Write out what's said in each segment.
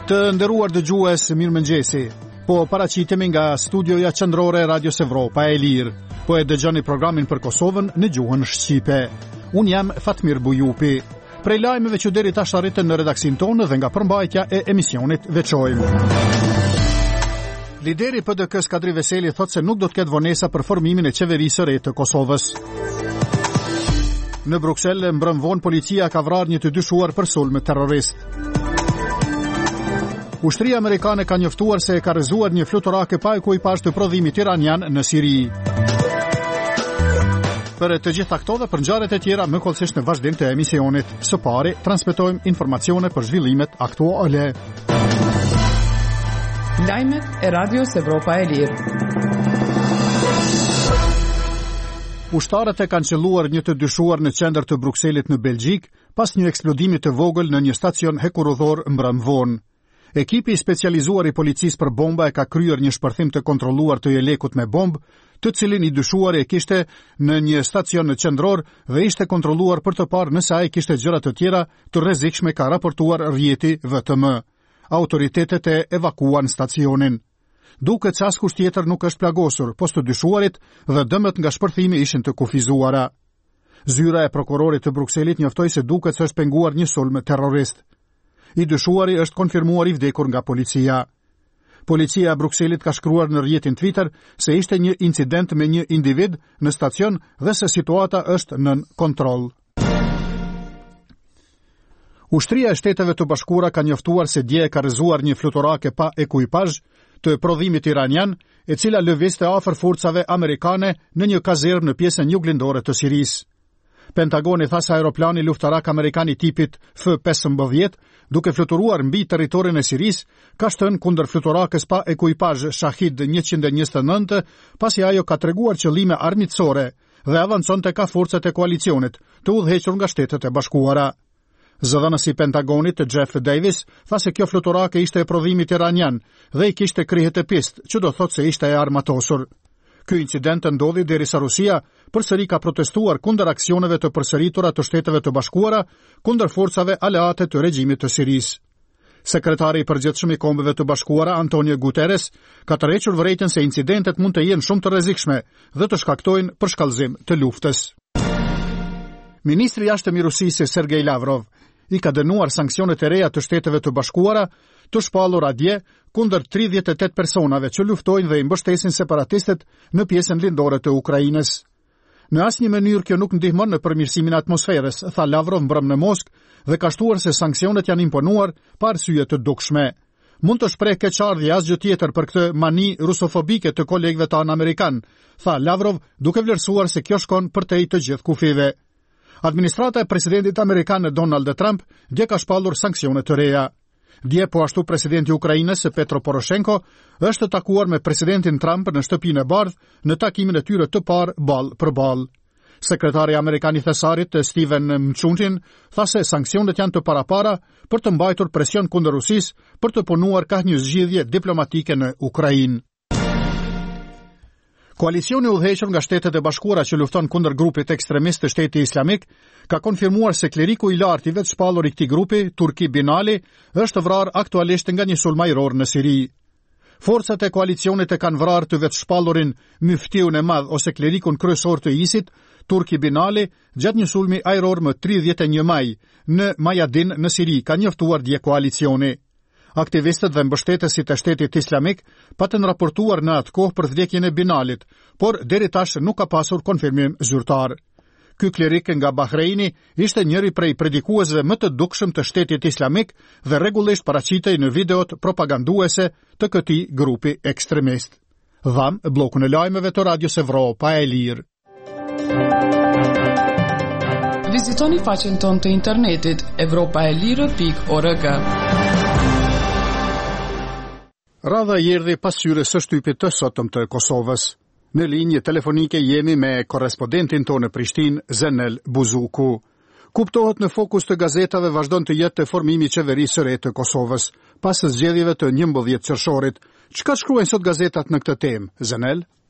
Të nderuar dëgjues, mirëmëngjesi. Po paraqitemi nga studioja qendrore e Radios Evropa e Lirë. Po e dëgjoni programin për Kosovën në gjuhën shqipe. Unë jam Fatmir Bujupi. Prej lajmeve që deri tash arritën në redaksin tonë dhe nga përmbajtja e emisionit veçojmë. Lideri PDK Skadri Veseli thotë se nuk do të ketë vonesa për formimin e qeverisë së re të Kosovës. Në Bruksel, mbrëm vonë policia ka vrarë një të dyshuar për sulm terrorist. Ushtria amerikane ka njoftuar se ka rrezuar një fluturake pa ekuipazh të prodhimit iranian në Siri. Për të gjitha këto dhe për ngjarjet e tjera më kollësisht në vazhdim të emisionit. Së pari, transmetojmë informacione për zhvillimet aktuale. Lajmet e Radios Evropa e Lirë. Ushtarët e kanë qelluar një të dyshuar në qendër të Brukselit në Belgjik pas një eksplodimi të vogël në një stacion hekurudhor mbrëm vonë. Ekipi specializuar i policisë për bomba e ka kryer një shpërthim të kontrolluar të jelekut me bombë, të cilin i dyshuari e kishte në një stacion në qendror dhe ishte kontrolluar për të parë nëse ai kishte gjëra të tjera të rrezikshme, ka raportuar rrjeti VTM. Autoritetet e evakuan stacionin. Duket se askush tjetër nuk është plagosur, post të dyshuarit dhe dëmet nga shpërthimi ishin të kufizuara. Zyra e prokurorit të Brukselit njoftoi se duket se është penguar një sulm terrorist. I dyshuari është konfirmuar i vdekur nga policia. Policia e Brukselit ka shkruar në rrjetin Twitter se ishte një incident me një individ në stacion dhe se situata është nën kontroll. Ushtria e Shteteve të Bashkuara ka njoftuar se dje ka rrezuar një fluturake pa ekuipazh të prodhimit iranian, e cila lëvizte afër forcave amerikane në një kazermë në pjesën juglindore të Sirisë. Pentagoni tha se aeroplani luftarak amerikan i tipit F-15, duke fluturuar mbi territorin e Sirisë, ka shtënë kundër fluturakës pa ekuipazh Shahid 129, pasi ajo ka treguar qëllime armiqësore dhe avanconte ka forcat e koalicionit, të udhëhequr nga Shtetet e Bashkuara. Zëdhënësi i Pentagonit, Jeff Davis, tha se kjo fluturake ishte e prodhimit iranian dhe i kishte krihet e pist, që do thotë se ishte e armatosur. Ky incident ndodhi derisa Rusia përsëri ka protestuar kundër aksioneve të përsëritura të Shteteve të Bashkuara kundër forcave aleate të regjimit të Sirisë. Sekretari i përgjithshëm i Kombeve të Bashkuara, Antonio Guterres, ka tërhequr vërejtjen se incidentet mund të jenë shumë të rrezikshme dhe të shkaktojnë përshkallëzim të luftës. Ministri i Jashtëm i Rusisë, Sergej Lavrov, i ka dënuar sanksionet e reja të Shteteve të Bashkuara të shpallur atje kundër 38 personave që luftojnë dhe i mbështesin separatistet në pjesën lindore të Ukrainës. Në asnjë mënyrë kjo nuk ndihmon në përmirësimin e atmosferës, tha Lavrov mbrëm në Moskë dhe ka shtuar se sanksionet janë imponuar pa arsye të dukshme. Mund të shpreh keqardhje asgjë tjetër për këtë mani rusofobike të kolegëve tanë amerikan, tha Lavrov, duke vlerësuar se kjo shkon përtej të gjithë kufive. Administrata e presidentit amerikan Donald Trump dje ka shpallur sanksionet të reja. Dje po ashtu presidenti i Ukrainës Petro Poroshenko është takuar me presidentin Trump në shtëpinë e bardhë në takimin e tyre të parë ballë për ballë. Sekretari amerikan i thesarit Steven Mnuchin tha se sanksionet janë të parapara për të mbajtur presion kundër Rusisë për të punuar ka një zgjidhje diplomatike në Ukrainë. Koalicioni udhëhequr nga Shtetet e Bashkuara që lufton kundër grupit ekstremist të Shtetit Islamik ka konfirmuar se kleriku i lartë i vetë shpallur i këtij grupi, Turki Binali, është vrarë aktualisht nga një sulm ajror në Siri. Forcat e koalicionit e kanë vrarë të vetë shpallurin Myftiun e Madh ose klerikun kryesor të ISIS, Turki Binali, gjatë një sulmi ajror më 31 maj në Mayadin në Siri, ka njoftuar dje koalicioni. Aktivistët dhe mbështetësit e Shtetit Islamik patën raportuar në atë kohë për vdekjen e Binalit, por deri tash nuk ka pasur konfirmim zyrtar. Ky klerik nga Bahreini ishte njëri prej predikuesve më të dukshëm të Shtetit Islamik dhe rregullisht paraqitej në videot propaganduese të këtij grupi ekstremist. Dham bllokun e lajmeve të Radios Evropa e Lirë. Vizitoni faqen tonë të internetit europaelire.org. Radha erdhi pas hyrjes së shtypit të sotëm të Kosovës. Në linjë telefonike jemi me korrespondentin tonë në Prishtinë, Zenel Buzuku. Kuptohet në fokus të gazetave vazhdon të jetë formimi i qeverisë së re të Kosovës, pas zgjedhjeve të 11 qershorit. Çka shkruajnë sot gazetat në këtë temë, Zenel?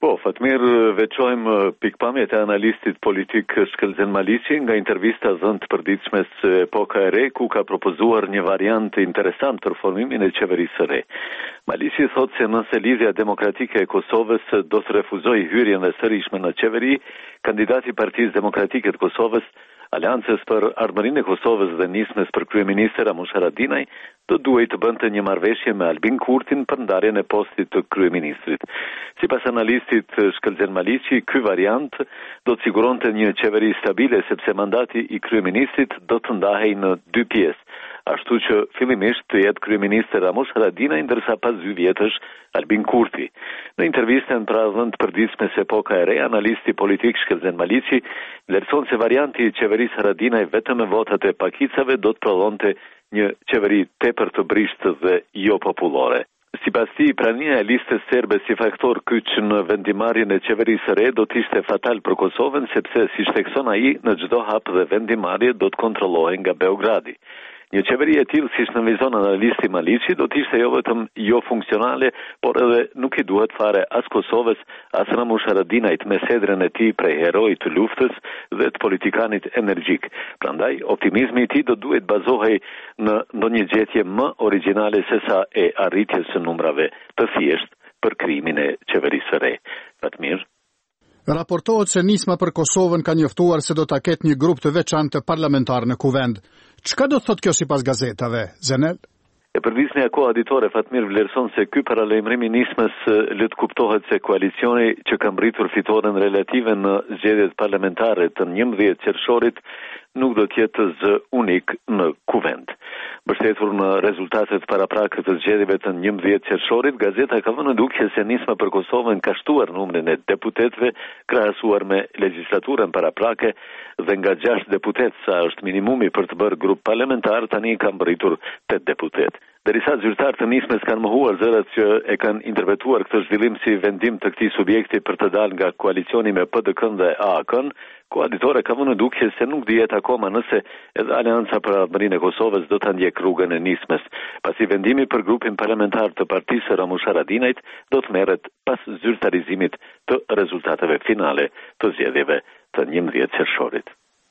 Po, Fatmir, veçojmë pikpamjet e analistit politik Shkëlzen Maliqi nga intervista dhënë të përditshme së Epoka e Re, ku ka propozuar një variant interesant për formimin e qeverisë së re. Maliqi thotë se nëse Lidhja Demokratike e Kosovës do të refuzojë hyrjen e sëriqme në qeveri, kandidati i Partisë Demokratike të Kosovës, Aleancës për Ardhmërinë e Kosovës dhe nismes për kryeministër Ramush Haradinaj, do duhej të bënte një marrëveshje me Albin Kurtin për ndarjen e postit të kryeministrit. Sipas analistit Shkëlzen Maliqi, ky variant do të siguronte një qeveri stabile sepse mandati i kryeministrit do të ndahej në 2 pjesë, ashtu që fillimisht të jetë kryeministër Ramush Haradinaj, ndërsa pas 2 vjetësh Albin Kurti. Në intervistën pra dhënë të përditshme së Epoka e Re, analisti politik Shkëlzen Maliqi vlerëson se varianti i qeverisë Haradinaj vetëm me votat e pakicave do të prodhonte një qeveri tepër të brishtë dhe jo popullore. Sipas tij, prania e listës serbe si faktor kyç në vendimarrjen e qeverisë së re do të ishte fatal për Kosovën, sepse siç thekson ai, në çdo hap dhe vendimarrje do të kontrollohej nga Beogradi. Një qeveri e tillë, siç nënvizon analisti Maliqi, do të ishte jo vetëm jo funksionale, por edhe nuk i duhet fare as Kosovës, as Ramush Haradinajt me sedrën e tij prej herojit të luftës dhe të politikanit energjik. Prandaj, optimizmi i tij do duhet bazohej në ndonjë gjetje më origjinale se sa e arritjes së numrave të thjeshtë për krijimin e qeverisë së re. Fatmir. Raportohet se nisma për Kosovën ka njoftuar se do ta ketë një grup të veçantë parlamentar në kuvend. Çka do të thotë kjo sipas gazetave, Zenel? E përdisnia koaditore Fatmir vlerëson se ky paralajmërim i nismës le të kuptohet se koalicioni që ka mbritur fitoren relative në zgjedhjet parlamentare të 11 qershorit nuk do të jetë zë unik në kuvend. Mbështetur në rezultatet paraprakë të zgjedhjeve të 11 qershorit, gazeta ka vënë në dukje se nisma për Kosovën ka shtuar numrin e deputetëve krahasuar me legjislaturën paraprake dhe nga 6 deputet, sa është minimumi për të bërë grup parlamentar, tani ka mbërritur 8 deputet. Derisa zyrtarët të nismes kanë mohuar zërat që e kanë interpretuar këtë zhvillim si vendim të këtij subjekti për të dalë nga koalicioni me PDK-n dhe AK-n, koaditore ka vënë në dukje se nuk dihet akoma nëse edhe Aleanca për Ardhmërinë e Kosovës do ta ndjek rrugën e nismes, pasi vendimi për grupin parlamentar të partisë Ramush Haradinajt do të merret pas zyrtarizimit të rezultateve finale të zgjedhjeve të 11 qershorit.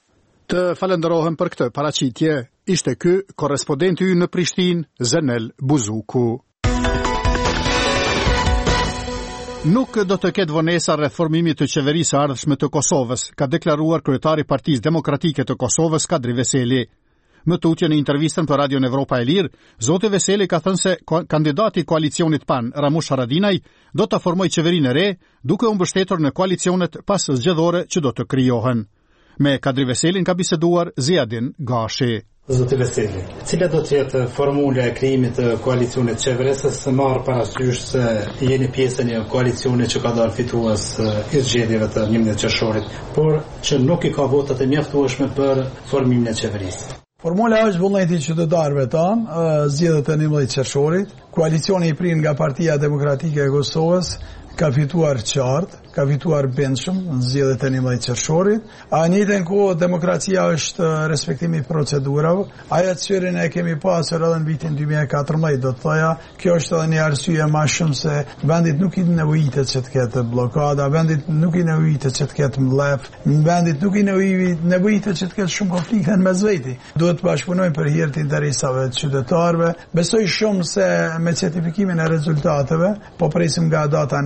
Të falenderohem për këtë paraqitje. Ishte ky korrespondenti ynë në Prishtinë, Zenel Buzuku. Nuk do të ketë vonesa rreth formimit të qeverisë së ardhshme të Kosovës, ka deklaruar kryetari i Partisë Demokratike të Kosovës, Kadri Veseli. Më tutje në intervistën për Radion Evropa e Lirë, zoti Veseli ka thënë se kandidati i koalicionit PAN, Ramush Haradinaj, do ta formojë qeverinë e re, duke u mbështetur në koalicionet pas zgjedhore që do të krijohen. Me Kadri Veselin ka biseduar Ziadin Gashi. Zoti Veseli, cila do të jetë formula e krijimit të koalicionit qeverisës, së marrë parasysh se jeni pjesë e një koalicioni që ka dalë fitues i zgjedhjeve të 11 qershorit, por që nuk i ka votat e mjaftueshme për formimin e qeverisë. Formula është vullneti i qytetarëve tanë, zgjedhjet e 11 qershorit, koalicioni i prin nga Partia Demokratike e Kosovës ka fituar qartë, ka fituar bindshëm në zgjedhjet e 11 qershorit. A në njëjtën kohë demokracia është respektimi i procedurave. Ajo çështjen e kemi pasur edhe në vitin 2014, do të thoja, kjo është edhe një arsye më shumë se vendit nuk i nevojitet që të ketë bllokada, vendit nuk i nevojitet që të ketë mllef, vendit nuk i nevojitet që të ketë shumë konflikte mes veti. Duhet të bashkëpunojmë për hir të interesave të qytetarëve. Besoj shumë se me certifikimin e rezultateve, po presim nga data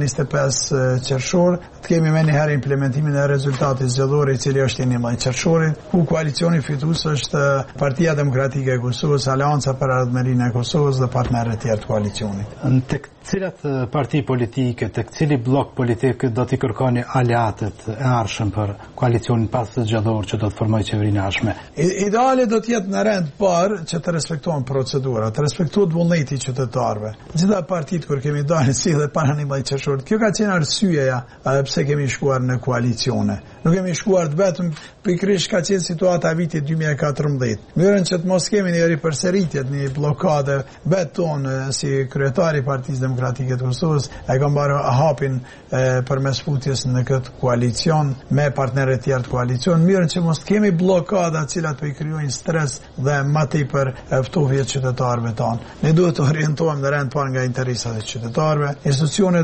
25 qershor, të kemi me njëherë implementimin e rezultatit zgjedhor i cili është i 11 qershorit, ku koalicioni fitues është Partia Demokratike e Kosovës, Aleanca për Ardhmërinë e Kosovës dhe partnerët tjerë të koalicionit. Tek cilat parti politike, tek cili blok politik do t'i kërkoni aleatët e arshëm për koalicionin pas zgjedhor që do të formojë qeverinë e ardhshme? Ideale do të jetë në rend parë që të respektohen procedurat, të respektohet vullneti i qytetarëve. Gjitha partitë kur kemi dalë si dhe para 11 qershorit, kjo ka qenë arsyeja pse kemi shkuar në koalicione. Nuk kemi shkuar vetëm pikërisht ka qenë situata e vitit 2014. Mënyrën që të mos kemi një ripërsëritje, një bllokade veton si kryetari i Partisë Demokratike të Kosovës e ka mbarë hapin përmes futjes në këtë koalicion me partnerët e tjerë të koalicion, mënyrën që mos kemi bllokada të cilat po i krijojnë stres dhe më tepër ftofje të qytetarëve tanë. Ne duhet të orientohemi në rend parë nga interesat e qytetarëve. Institucionet duhet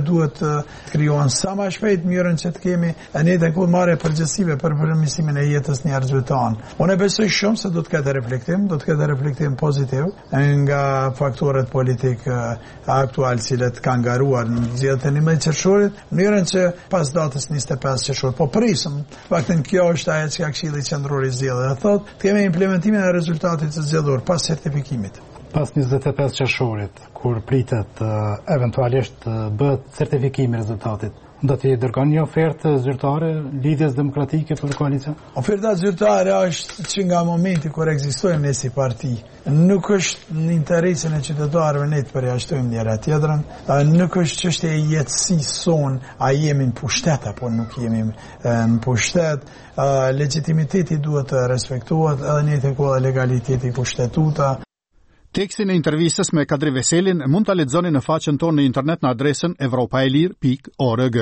krijohen sa më shpejt mënyrën që të kemi ne të ku marrë përgjegjësive për përmirësimin e jetës njerëzve tanë. Unë besoj shumë se do të ketë reflektim pozitiv nga faktorët politik aktual cilët kanë garuar në zgjedhjet e 11 qershorit, në mënyrën që pas datës 25 qershor, po prisëm. Faktin kjo është ajo që Këshilli Qendror i zgjedhjeve thotë, të kemi implementimin e rezultatit të zgjedhur pas certifikimit. Pas 25 qershorit, kur pritet eventualisht bëhet certifikimi i rezultatit, do të dërgoni një ofertë zyrtare lidhjes demokratike për koalicion? Oferta zyrtare është që nga momenti kur ekzistojmë ne si parti, nuk është në interesin e qytetarëve ne të përjashtojmë njëra tjetrën, nuk është çështje e jetësisë son, a jemi në pushtet apo nuk jemi në pushtet, legitimiteti duhet të respektohet, edhe në të kohë legaliteti kushtetuta. Tekstin e intervistës me Kadri Veselin mund ta lexoni në faqen tonë në internet në adresën evropaelir.org.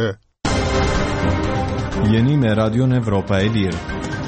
Jeni me Radion Evropa e Lirë.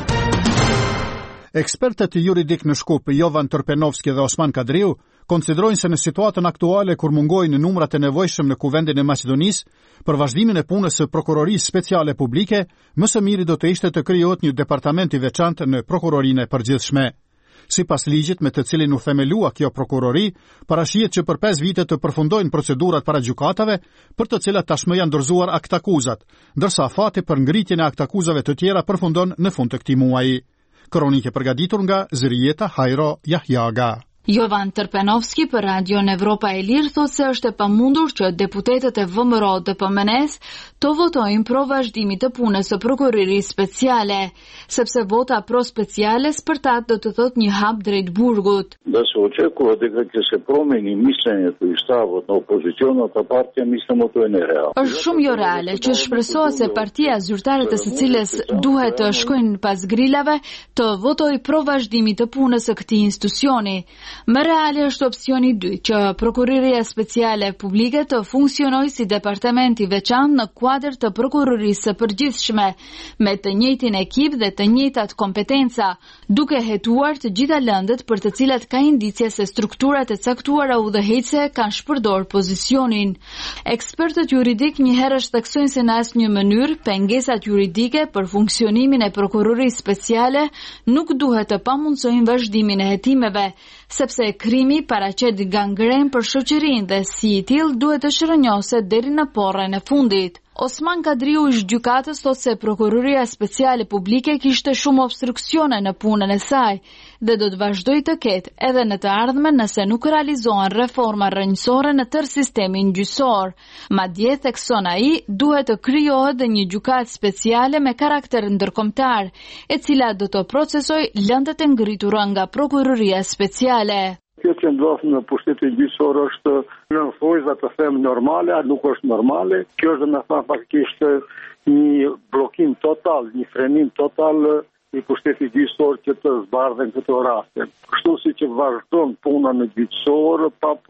Ekspertët juridik në Shkup, Jovan Tërpenovski dhe Osman Kadriu, konsiderojnë se në situatën aktuale kur mungojnë numrat e nevojshëm në kuvendin e Maqedonisë, për vazhdimin e punës së prokurorisë speciale publike, më së miri do të ishte të krijohet një departament i veçantë në prokurorinë e përgjithshme. Sipas ligjit me të cilin u themelua kjo prokurori, parashihet që për 5 vite të përfundojnë procedurat para gjykatave, për të cilat tashmë janë dorëzuar aktakuzat, ndërsa afati për ngritjen e aktakuzave të tjera përfundon në fund të këtij muaji. Kronikë përgatitur nga Zërieta Hajro Jahjaga. Jovan Tërpenovski për Radion Evropa e Lirë thotë se është e pamundur që deputetët e VMRO dhe PMNS të votojnë pro vazhdimit të punës së prokurorisë speciale, sepse vota pro speciales për ta do të thotë një hap drejt burgut. Да се очекува дека ќе се промени мислењето и ставот на опозиционата партија, мислам тоа е нереално. Është shumë jo reale që shpresohet se partia zyrtare të së cilës duhet të shkojnë pas grillave të votojë pro vazhdimit të punës së këtij institucioni. Më reale është opsioni 2, që prokuroria speciale publike të funksionojë si departament i veçantë në kuadër të prokurorisë së përgjithshme, me të njëjtin ekip dhe të njëjtat kompetenca, duke hetuar të gjitha lëndët për të cilat ka indicie se strukturat e caktuara udhëheqëse kanë shpërdor pozicionin. Ekspertët juridik njëherë theksojnë se në asnjë mënyrë pengesat juridike për funksionimin e prokurorisë speciale nuk duhet të pamundsojnë vazhdimin e hetimeve, sepse krimi paraqet gangren për shoqërinë dhe si i tillë duhet të shërënjoset deri në porrën e fundit. Osman Kadriu ish gjykatës thotë se prokuroria speciale publike kishte shumë obstruksione në punën e saj dhe do të vazhdojë të ketë edhe në të ardhmen nëse nuk realizohen reforma rrënjësore në tërë sistemin gjyqësor. Madje thekson ai, duhet të krijohet dhe një gjykatë speciale me karakter ndërkombëtar, e cila do të procesojë lëndët e ngritura nga prokuroria speciale. Kjo që ndodh në pushtetin gjyqësor është në fojza të them normale, a nuk është normale. Kjo është me thënë faktikisht një bllokim total, një frenim total i pushtetit gjyqësor që të zbardhen këto raste. Kështu si që vazhdon puna në gjyqësor,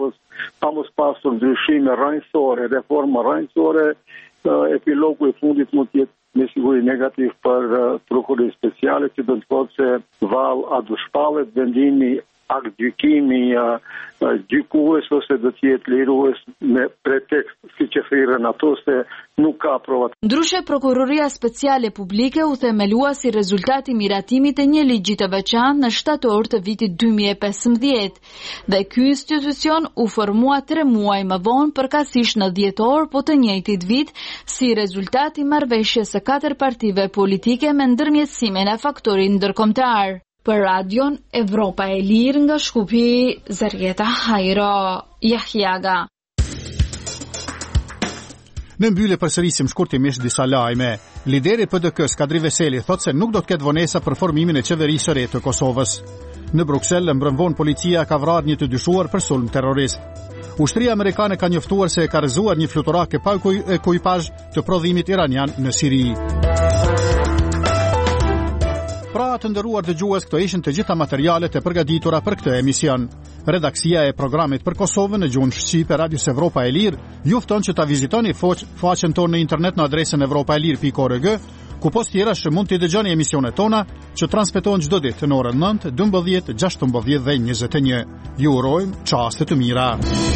pa mos pasur ndryshime rrënjësore, reforma rrënjësore, epilogu i fundit mund të jetë me siguri negativ për prokurorin speciale, që do të thotë se vallë a do shpallet vendimi akt gjykimi gjykues ose do të jetë lirues me pretekst siç e thirrën ato se nuk ka provat. Ndryshe prokuroria speciale publike u themelua si rezultat i miratimit të një ligji të veçantë në shtator të vitit 2015 dhe ky institucion u formua 3 muaj më vonë përkatësisht në dhjetor, po të njëjtit vit, si rezultat i marrëveshjes së 4 partive politike me ndërmjetësimin e faktorit ndërkombëtar. Për Radion Evropa e Lirë nga Shkupi, Zërieta Hajro Jahjaga. Në mbyllje përsërisim shkurtimisht disa lajme. Lideri PDK-s Kadri Veseli thotë se nuk do të ketë vonesa për formimin e qeverisë së re të Kosovës. Në Bruksel, mbrëmvon policia ka vrarë një të dyshuar për sulm terrorist. Ushtria amerikane ka njoftuar se ka rrezuar një fluturake pa ekipazh të prodhimit iranian në Siri. Pra të nderuar dëgjues, këto ishin të gjitha materialet e përgatitura për këtë emision. Redaksia e programit për Kosovën në gjuhën shqipe Radios Evropa e Lirë ju fton që ta vizitoni faqen tonë në internet në adresën evropaelir.org, ku post tjerash mund të dëgjoni emisionet tona që transmetohen çdo ditë në orën 9, 12, 16 dhe 21. Ju urojmë çaste të mira.